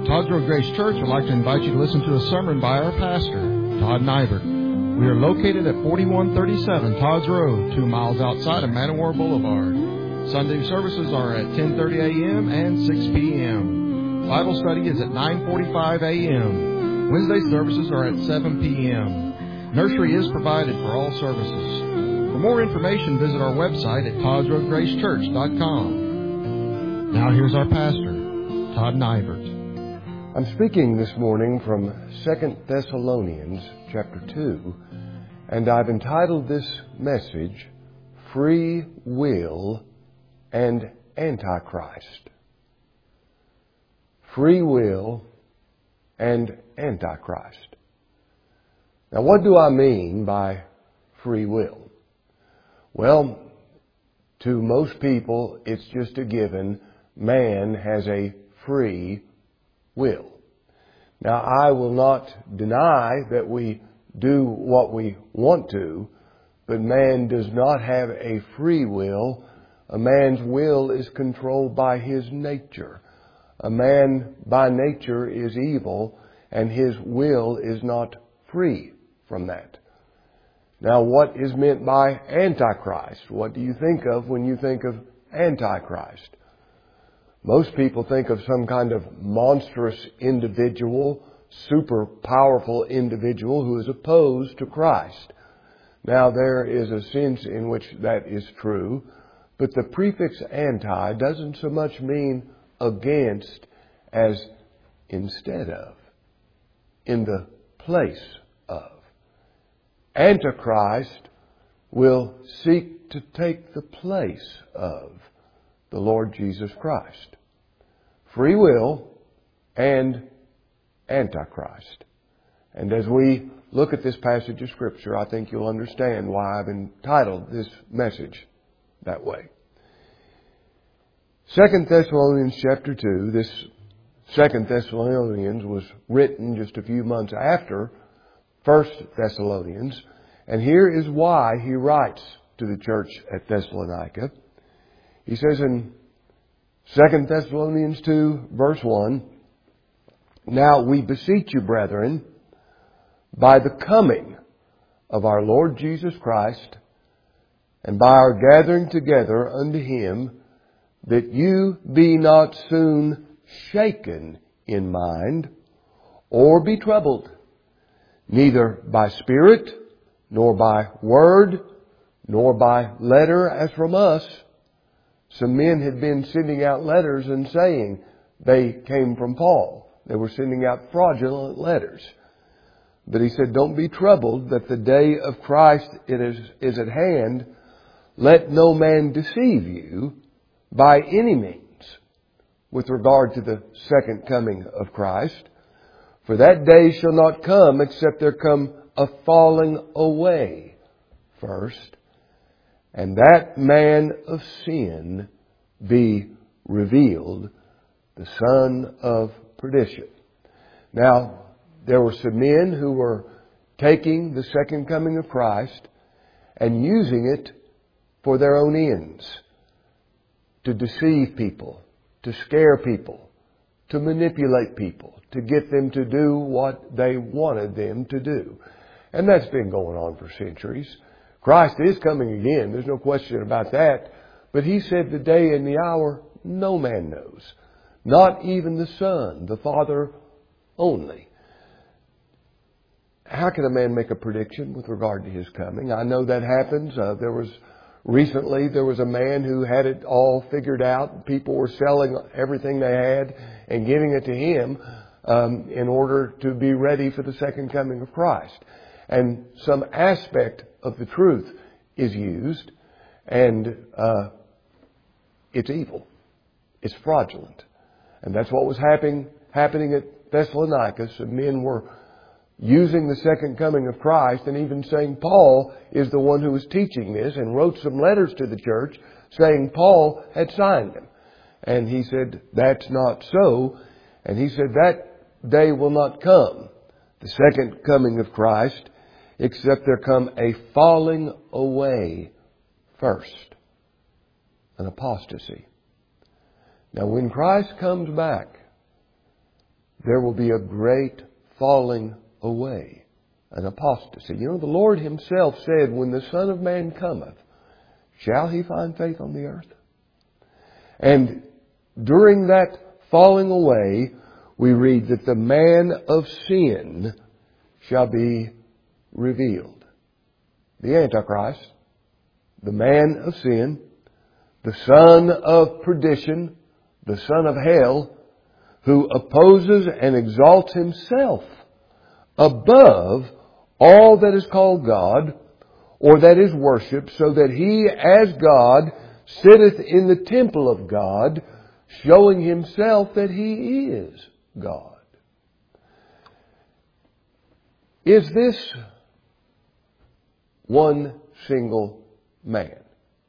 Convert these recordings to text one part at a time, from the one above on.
Todd's Road Grace Church would like to invite you to listen to a sermon by our pastor, Todd Nybert. We are located at 4137 Todd's Road, 2 miles outside of Man O' War Boulevard. Sunday services are at 10:30 a.m. and 6 p.m. Bible study is at 9:45 a.m. Wednesday services are at 7 p.m. Nursery is provided for all services. For more information, visit our website at toddsroadgracechurch.com. Now here's our pastor, Todd Nybert. I'm speaking this morning from 2 Thessalonians chapter 2, and I've entitled this message, Free Will and Antichrist. Free Will and Antichrist. Now, what do I mean by free will? Well, to most people, it's just a given. Man has a free will. Now, I will not deny that we do what we want to, but man does not have a free will. A man's will is controlled by his nature. A man by nature is evil, and his will is not free from that. Now, what is meant by Antichrist? What do you think of when you think of Antichrist? Most people think of some kind of monstrous individual, super powerful individual who is opposed to Christ. Now, there is a sense in which that is true, but the prefix anti doesn't so much mean against as instead of, in the place of. Antichrist will seek to take the place of the Lord Jesus Christ. Free will and Antichrist. And as we look at this passage of Scripture, I think you'll understand why I've entitled this message that way. 2 Thessalonians chapter 2, this 2 Thessalonians was written just a few months after 1 Thessalonians. And here is why he writes to the church at Thessalonica. He says in 2 Thessalonians 2, verse 1, Now we beseech you, brethren, by the coming of our Lord Jesus Christ, and by our gathering together unto Him, that you be not soon shaken in mind, or be troubled, neither by spirit, nor by word, nor by letter as from us. Some men had been sending out letters and saying they came from Paul. They were sending out fraudulent letters. But he said, don't be troubled that the day of Christ is at hand. Let no man deceive you by any means with regard to the second coming of Christ. For that day shall not come except there come a falling away first, and that man of sin be revealed, the son of perdition. Now, there were some men who were taking the second coming of Christ and using it for their own ends, to deceive people, to scare people, to manipulate people, to get them to do what they wanted them to do. And that's been going on for centuries. Christ is coming again. There's no question about that. But He said the day and the hour no man knows. Not even the Son, the Father only. How can a man make a prediction with regard to His coming? I know that happens. Recently there was a man who had it all figured out. People were selling everything they had and giving it to him in order to be ready for the second coming of Christ. And some aspect of the truth is used, and it's evil. It's fraudulent. And that's what was happening at Thessalonica. Some men were using the second coming of Christ and even saying Paul is the one who was teaching this, and wrote some letters to the church saying Paul had signed them. And he said, that's not so. And he said, that day will not come, the second coming of Christ, except there come a falling away first, an apostasy. Now, when Christ comes back, there will be a great falling away, an apostasy. You know, the Lord Himself said, when the Son of Man cometh, shall He find faith on the earth? And during that falling away, we read that the man of sin shall be revealed. The Antichrist, the man of sin, the son of perdition, the son of hell, who opposes and exalts himself above all that is called God or that is worshipped, so that he as God sitteth in the temple of God, showing himself that he is God. Is this one single man?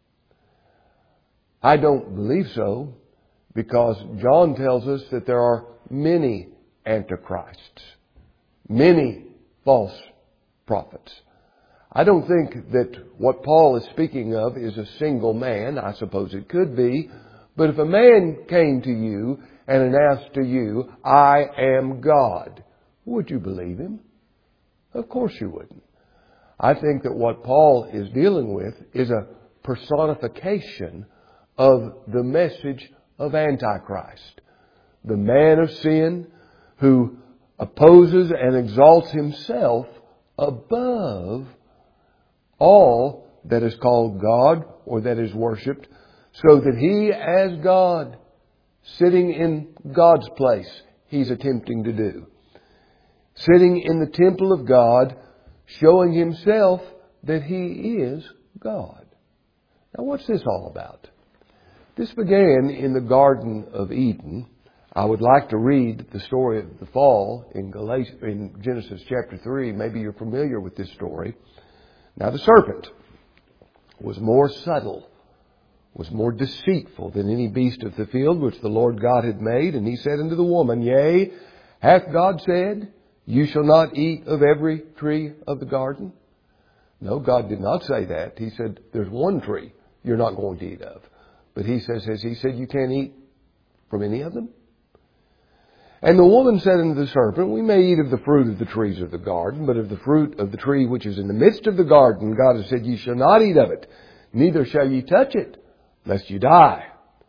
I don't believe so, because John tells us that there are many antichrists, many false prophets. I don't think that what Paul is speaking of is a single man. I suppose it could be. But if a man came to you and announced to you, I am God, would you believe him? Of course you wouldn't. I think that what Paul is dealing with is a personification of the message of Antichrist. The man of sin who opposes and exalts himself above all that is called God or that is worshipped, so that he as God, sitting in God's place, he's attempting to do. Sitting in the temple of God, showing himself that he is God. Now what's this all about? This began in the Garden of Eden. I would like to read the story of the fall in Genesis chapter 3. Maybe you're familiar with this story. Now the serpent was more subtle, was more deceitful than any beast of the field which the Lord God had made. And he said unto the woman, Yea, hath God said, You shall not eat of every tree of the garden? No, God did not say that. He said, there's one tree you're not going to eat of. But He says, you can't eat from any of them? And the woman said unto the serpent, We may eat of the fruit of the trees of the garden, but of the fruit of the tree which is in the midst of the garden, God has said, Ye shall not eat of it, neither shall ye touch it, lest you die.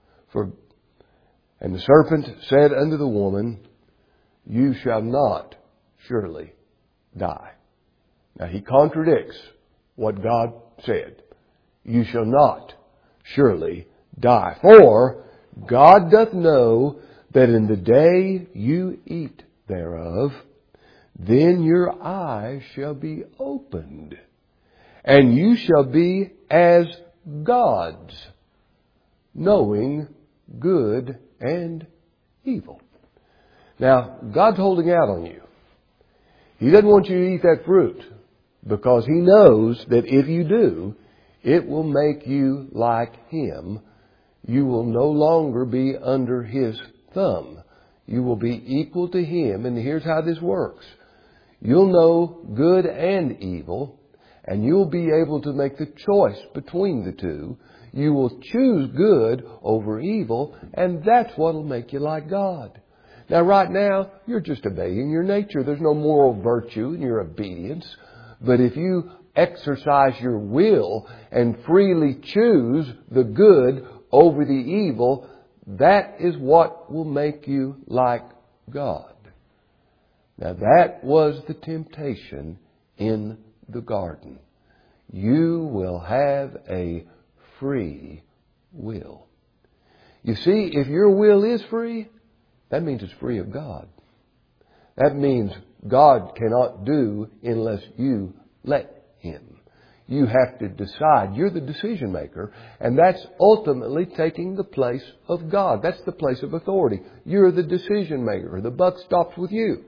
And the serpent said unto the woman, You shall not surely die. Now he contradicts what God said. You shall not surely die. For God doth know that in the day you eat thereof, then your eyes shall be opened, and you shall be as gods, knowing good and evil. Now, God's holding out on you. He doesn't want you to eat that fruit, because He knows that if you do, it will make you like Him. You will no longer be under His thumb. You will be equal to Him. And here's how this works. You'll know good and evil, and you'll be able to make the choice between the two. You will choose good over evil, and that's what will make you like God. Now, right now, you're just obeying your nature. There's no moral virtue in your obedience. But if you exercise your will and freely choose the good over the evil, that is what will make you like God. Now that was the temptation in the garden. You will have a free will. You see, if your will is free, that means it's free of God. That means God cannot do unless you let Him. You have to decide. You're the decision maker, and that's ultimately taking the place of God. That's the place of authority. You're the decision maker. The buck stops with you.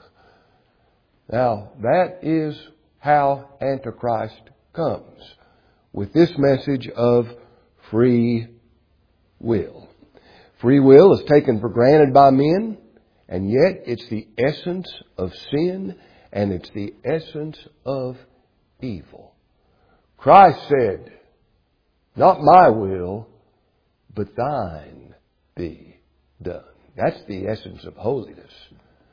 Now, that is how Antichrist comes, with this message of free will. Free will is taken for granted by men, and yet it's the essence of sin, and it's the essence of evil. Christ said, Not my will, but thine be done. That's the essence of holiness.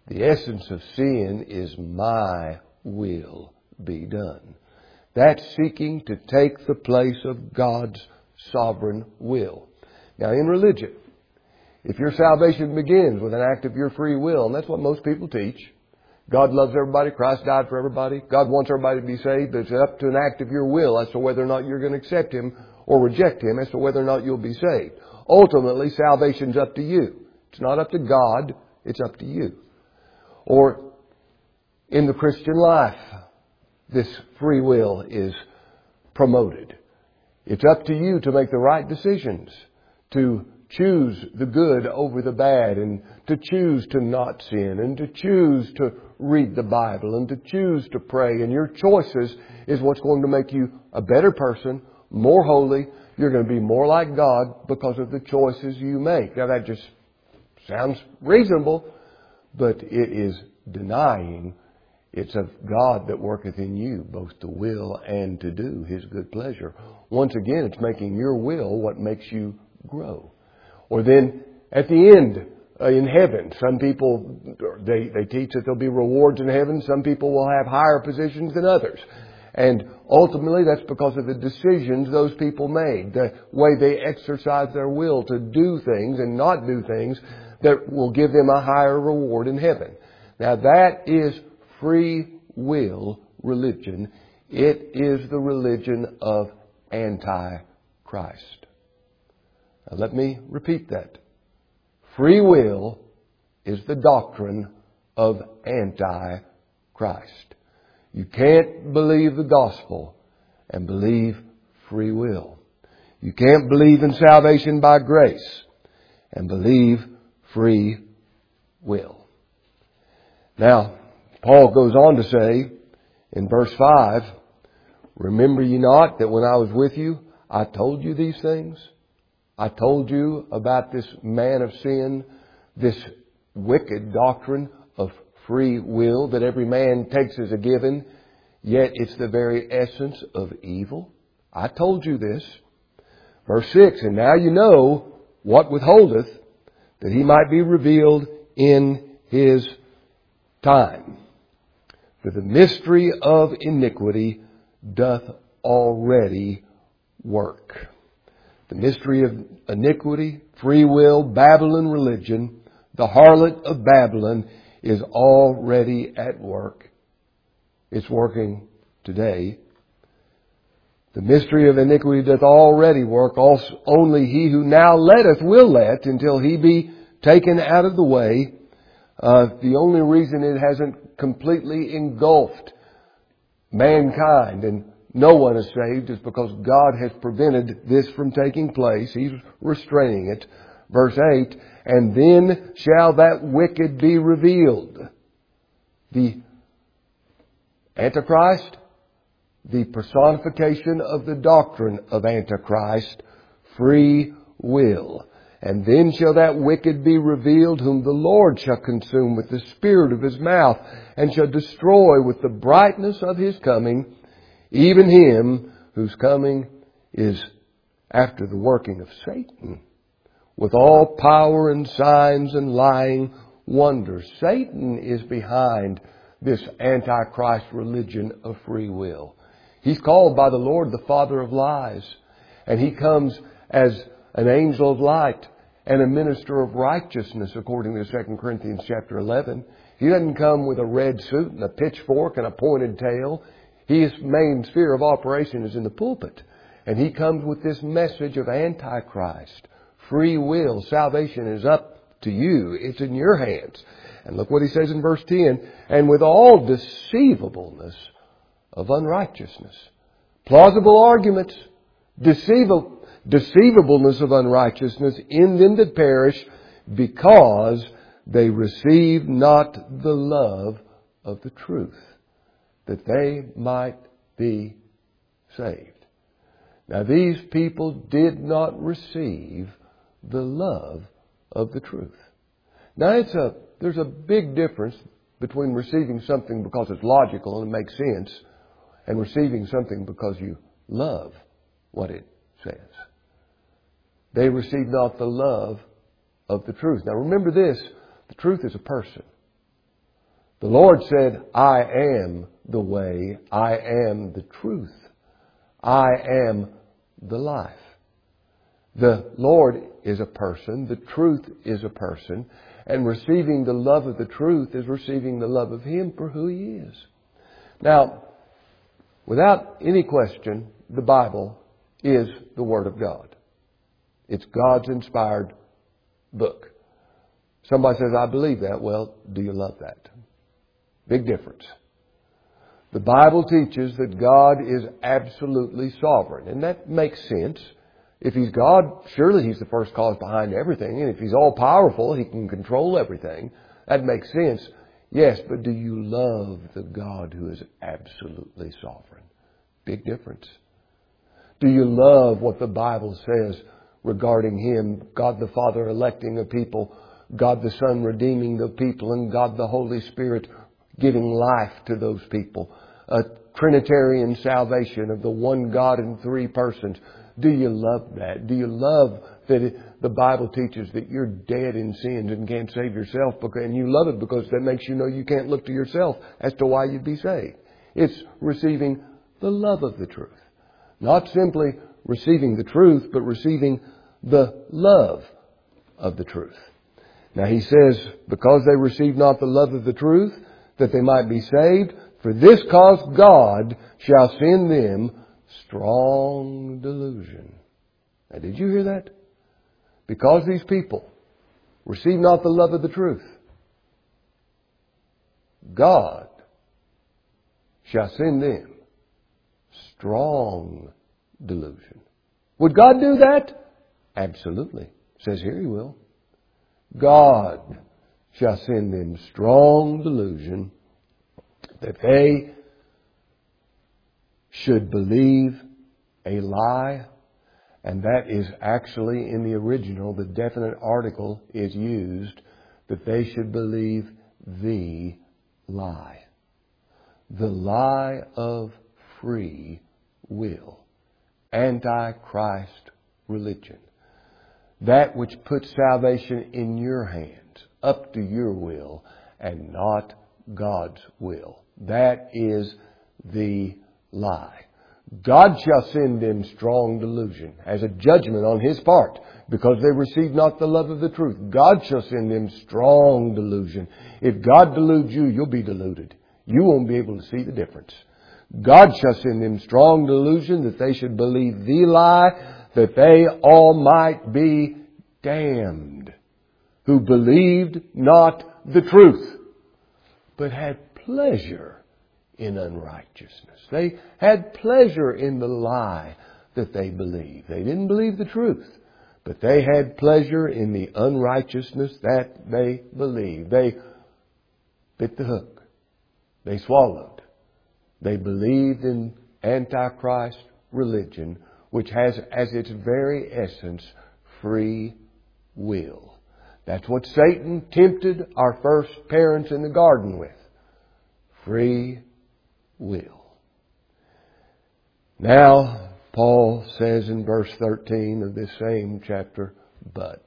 The essence of sin is my will be done. That's seeking to take the place of God's sovereign will. Now in religion, if your salvation begins with an act of your free will, and that's what most people teach, God loves everybody, Christ died for everybody, God wants everybody to be saved, it's up to an act of your will as to whether or not you're going to accept Him or reject Him, as to whether or not you'll be saved. Ultimately, salvation's up to you. It's not up to God, it's up to you. Or in the Christian life, this free will is promoted. It's up to you to make the right decisions, to choose the good over the bad, and to choose to not sin, and to choose to read the Bible, and to choose to pray. And your choices is what's going to make you a better person, more holy. You're going to be more like God because of the choices you make. Now that just sounds reasonable, but it is denying it's of God that worketh in you, both to will and to do His good pleasure. Once again, it's making your will what makes you grow. Or then, at the end, in heaven, some people, they teach that there'll be rewards in heaven. Some people will have higher positions than others. And ultimately, that's because of the decisions those people made, the way they exercise their will to do things and not do things that will give them a higher reward in heaven. Now, that is free will religion. It is the religion of Antichrist. Now let me repeat that. Free will is the doctrine of Antichrist. You can't believe the gospel and believe free will. You can't believe in salvation by grace and believe free will. Now, Paul goes on to say in verse 5, remember ye not that when I was with you, I told you these things? I told you about this man of sin, this wicked doctrine of free will that every man takes as a given, yet it's the very essence of evil. I told you this. Verse 6, and now you know what withholdeth, that He might be revealed in His time. For the mystery of iniquity doth already work. The mystery of iniquity, free will, Babylon religion, the harlot of Babylon is already at work. It's working today. The mystery of iniquity doth already work. Only he who now letteth will let until he be taken out of the way. The only reason it hasn't completely engulfed mankind and no one is saved is because God has prevented this from taking place. He's restraining it. Verse 8, and then shall that wicked be revealed. The Antichrist, the personification of the doctrine of Antichrist, free will. And then shall that wicked be revealed, whom the Lord shall consume with the spirit of His mouth, and shall destroy with the brightness of His coming, even him whose coming is after the working of Satan, with all power and signs and lying wonders. Satan is behind this Antichrist religion of free will. He's called by the Lord the father of lies, and he comes as an angel of light and a minister of righteousness, according to 2 Corinthians chapter 11. He doesn't come with a red suit and a pitchfork and a pointed tail. His main sphere of operation is in the pulpit. And he comes with this message of Antichrist. Free will. Salvation is up to you. It's in your hands. And look what he says in verse 10. And with all deceivableness of unrighteousness. Plausible arguments. Deceivableness of unrighteousness in them that perish, because they receive not the love of the truth, that they might be saved. Now these people did not receive the love of the truth. Now there's a big difference between receiving something because it's logical and it makes sense, and receiving something because you love what it says. They received not the love of the truth. Now remember this, the truth is a person. The Lord said, I am the way, I am the truth, I am the life. The Lord is a person, the truth is a person, and receiving the love of the truth is receiving the love of Him for who He is. Now, without any question, the Bible is the Word of God. It's God's inspired book. Somebody says, I believe that. Well, do you love that? Big difference. The Bible teaches that God is absolutely sovereign, and that makes sense. If He's God, surely He's the first cause behind everything, and if He's all-powerful, He can control everything. That makes sense. Yes, but do you love the God who is absolutely sovereign? Big difference. Do you love what the Bible says regarding Him, God the Father electing a people, God the Son redeeming the people, and God the Holy Spirit giving life to those people? A Trinitarian salvation of the one God in three persons. Do you love that? Do you love that the Bible teaches that you're dead in sins and can't save yourself, and you love it because that makes you know you can't look to yourself as to why you'd be saved? It's receiving the love of the truth. Not simply receiving the truth, but receiving the love of the truth. Now He says, because they receive not the love of the truth, that they might be saved, for this cause God shall send them strong delusion. Now, did you hear that? Because these people receive not the love of the truth, God shall send them strong delusion. Would God do that? Absolutely. It says here He will. God shall send them strong delusion that they should believe a lie. And that is actually in the original, the definite article is used, that they should believe the lie. The lie of free will. Antichrist religion. That which puts salvation in your hands, up to your will, and not God's will. That is the lie. God shall send them strong delusion as a judgment on His part, because they receive not the love of the truth. God shall send them strong delusion. If God deludes you, you'll be deluded. You won't be able to see the difference. God shall send them strong delusion that they should believe the lie, that they all might be damned, who believed not the truth, but had pleasure in unrighteousness. They had pleasure in the lie that they believed. They didn't believe the truth, but they had pleasure in the unrighteousness that they believed. They bit the hook. They swallowed. They believed in Antichrist religion, which has as its very essence free will. That's what Satan tempted our first parents in the garden with. Free will. Now, Paul says in verse 13 of this same chapter, but.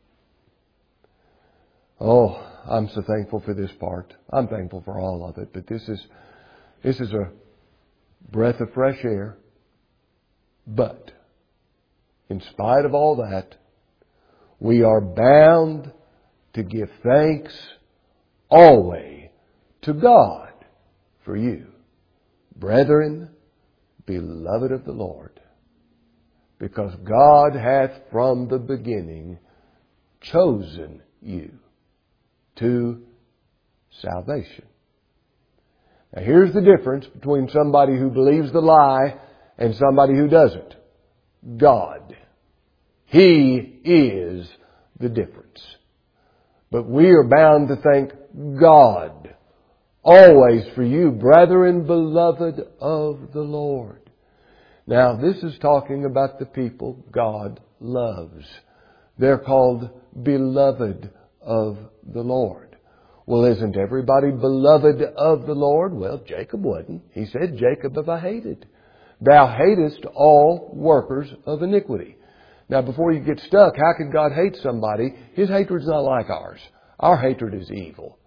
Oh, I'm so thankful for this part. I'm thankful for all of it, but this is a breath of fresh air. But, in spite of all that, we are bound to give thanks always to God for you, brethren, beloved of the Lord, because God hath from the beginning chosen you to salvation. Now here's the difference between somebody who believes the lie and somebody who doesn't. God. He is the difference. But we are bound to thank God always for you, brethren, beloved of the Lord. Now, this is talking about the people God loves. They're called beloved of the Lord. Well, isn't everybody beloved of the Lord? Well, Jacob wasn't. He said, Jacob have I hated. Thou hatest all workers of iniquity. Now, before you get stuck, how could God hate somebody? His hatred's not like ours. Our hatred is evil.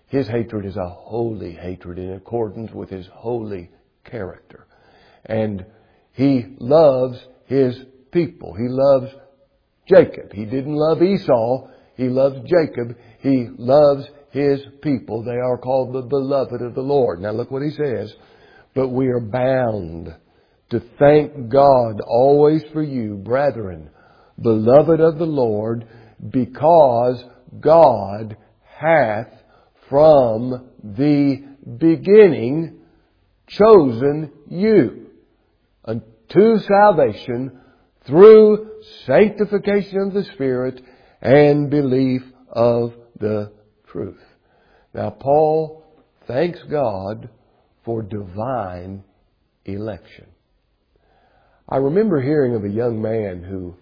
His hatred is a holy hatred in accordance with His holy character. And He loves His people. He loves Jacob. He didn't love Esau. He loves Jacob. He loves His people. They are called the beloved of the Lord. Now look what He says. But we are bound to thank God always for you, brethren, beloved of the Lord, because God hath from the beginning chosen you unto salvation through sanctification of the Spirit and belief of the truth. Now Paul thanks God for divine election. I remember hearing of a young man who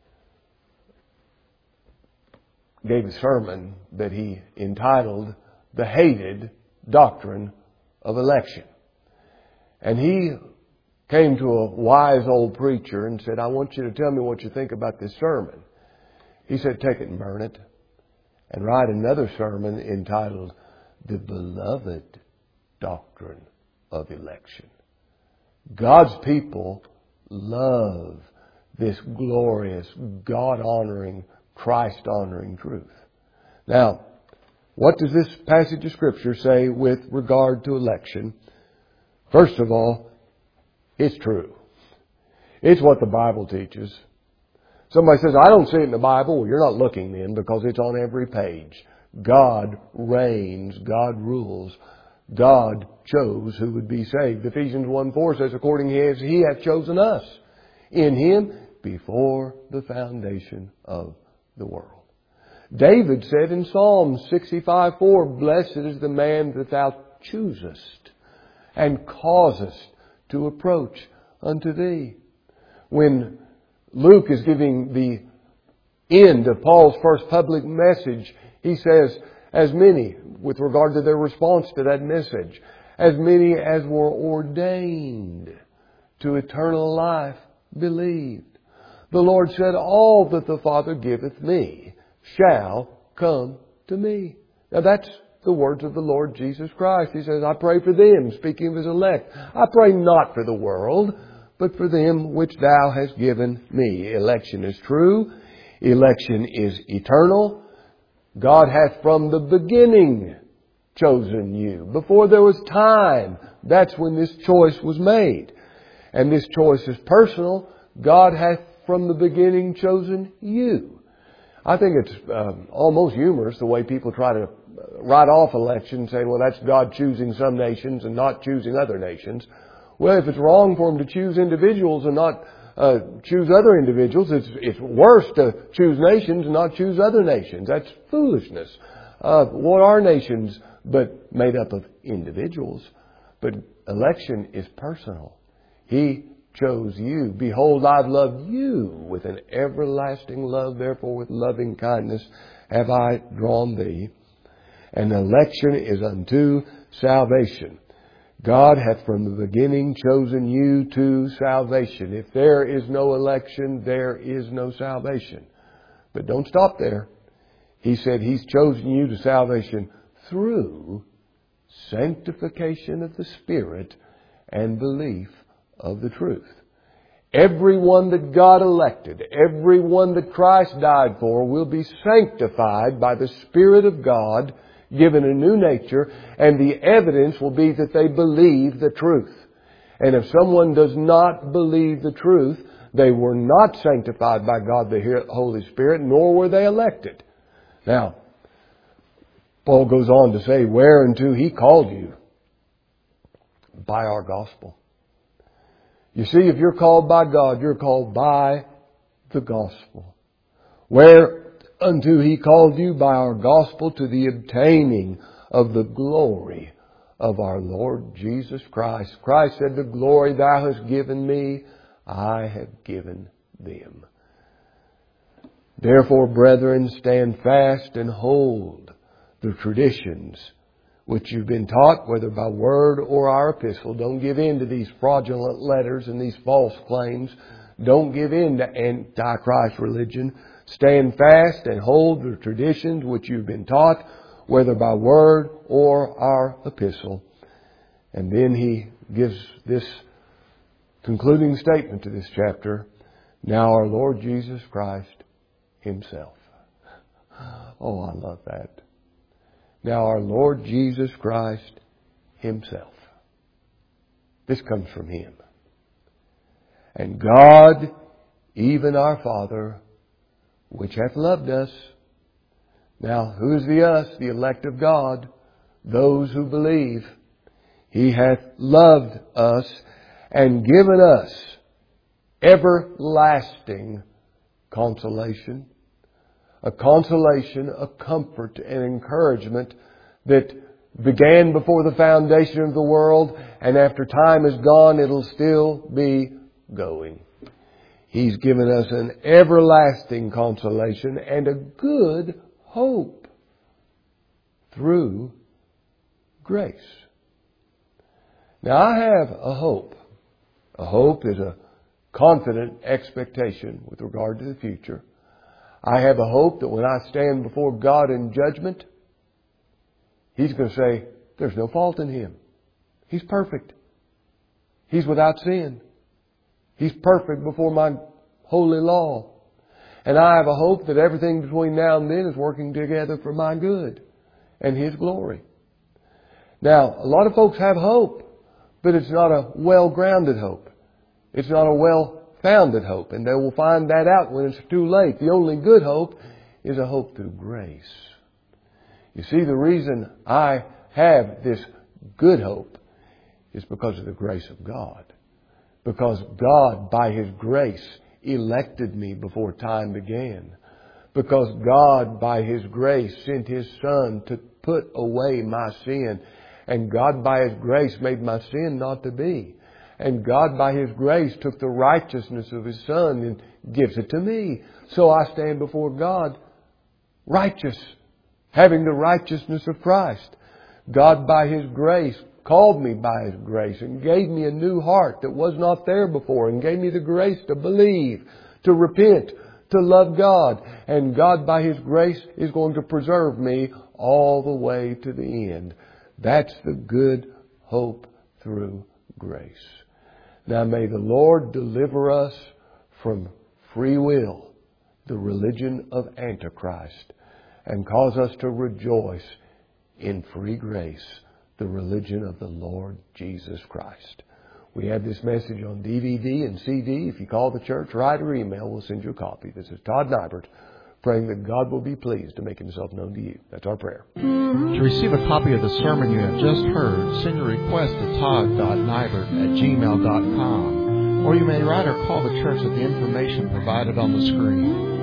gave a sermon that he entitled The Hated Doctrine of Election. And he came to a wise old preacher and said, I want you to tell me what you think about this sermon. He said, take it and burn it and write another sermon entitled The Beloved Doctrine of Election. God's people love this glorious, God-honoring, Christ-honoring truth. Now, what does this passage of Scripture say with regard to election? First of all, it's true. It's what the Bible teaches. Somebody says, I don't see it in the Bible. Well, you're not looking then, because it's on every page. God reigns. God rules. God chose who would be saved. Ephesians 1:4 says, according as He hath chosen us in Him before the foundation of the world. David said in Psalm 65:4, blessed is the man that thou choosest and causest to approach unto thee. When Luke is giving the end of Paul's first public message, he says, as many, with regard to their response to that message, as many as were ordained to eternal life believed. The Lord said, all that the Father giveth me shall come to me. Now that's the words of the Lord Jesus Christ. He says, I pray for them, speaking of His elect. I pray not for the world, but for them which Thou hast given me. Election is true. Election is eternal. God hath from the beginning chosen you. Before there was time, that's when this choice was made. And this choice is personal. God hath from the beginning chosen you. I think it's almost humorous the way people try to write off election, saying, well, that's God choosing some nations and not choosing other nations. Well, if it's wrong for Him to choose individuals and not choose other individuals, it's worse to choose nations and not choose other nations. That's foolishness. What are nations but made up of individuals? But election is personal. He chose you. Behold, I've loved you with an everlasting love. Therefore, with loving kindness have I drawn thee. And election is unto salvation. God hath from the beginning chosen you to salvation. If there is no election, there is no salvation. But don't stop there. He said He's chosen you to salvation through sanctification of the Spirit and belief of the truth. Everyone that God elected, everyone that Christ died for, will be sanctified by the Spirit of God, given a new nature, and the evidence will be that they believe the truth. And if someone does not believe the truth, they were not sanctified by God the Holy Spirit, nor were they elected. Now, Paul goes on to say, whereunto He called you by our gospel. You see, if you're called by God, you're called by the gospel. Whereunto He called you by our gospel to the obtaining of the glory of our Lord Jesus Christ. Christ said, the glory Thou hast given me, I have given them. Therefore, brethren, stand fast and hold the traditions which you've been taught, whether by word or our epistle. Don't give in to these fraudulent letters and these false claims. Don't give in to Antichrist religion. Stand fast and hold the traditions which you've been taught, whether by word or our epistle. And then he gives this concluding statement to this chapter. Now our Lord Jesus Christ Himself. Oh, I love that. Now our Lord Jesus Christ Himself. This comes from Him. And God, even our Father, which hath loved us. Now, who is the us? The elect of God. Those who believe. He hath loved us and given us everlasting consolation. A consolation, a comfort, and encouragement that began before the foundation of the world, and after time is gone, it'll still be going. He's given us an everlasting consolation and a good hope through grace. Now, I have a hope. A hope is a confident expectation with regard to the future. I have a hope that when I stand before God in judgment, He's going to say, there's no fault in Him. He's perfect. He's without sin. He's perfect before my holy law. And I have a hope that everything between now and then is working together for my good and His glory. Now, a lot of folks have hope, but it's not a well-grounded hope. It's not a well-founded hope. And they will find that out when it's too late. The only good hope is a hope through grace. You see, the reason I have this good hope is because of the grace of God. Because God, by His grace, elected me before time began. Because God, by His grace, sent His Son to put away my sin. And God, by His grace, made my sin not to be. And God, by His grace, took the righteousness of His Son and gives it to me. So I stand before God righteous, having the righteousness of Christ. God, by His grace, called me by His grace and gave me a new heart that was not there before, and gave me the grace to believe, to repent, to love God. And God, by His grace, is going to preserve me all the way to the end. That's the good hope through grace. Now may the Lord deliver us from free will, the religion of Antichrist, and cause us to rejoice in free grace, the religion of the Lord Jesus Christ. We have this message on DVD and CD. If you call the church, write or email, we'll send you a copy. This is Todd Nybert, praying that God will be pleased to make Himself known to you. That's our prayer. To receive a copy of the sermon you have just heard, send your request to todd.nybert@gmail.com, or you may write or call the church at the information provided on the screen.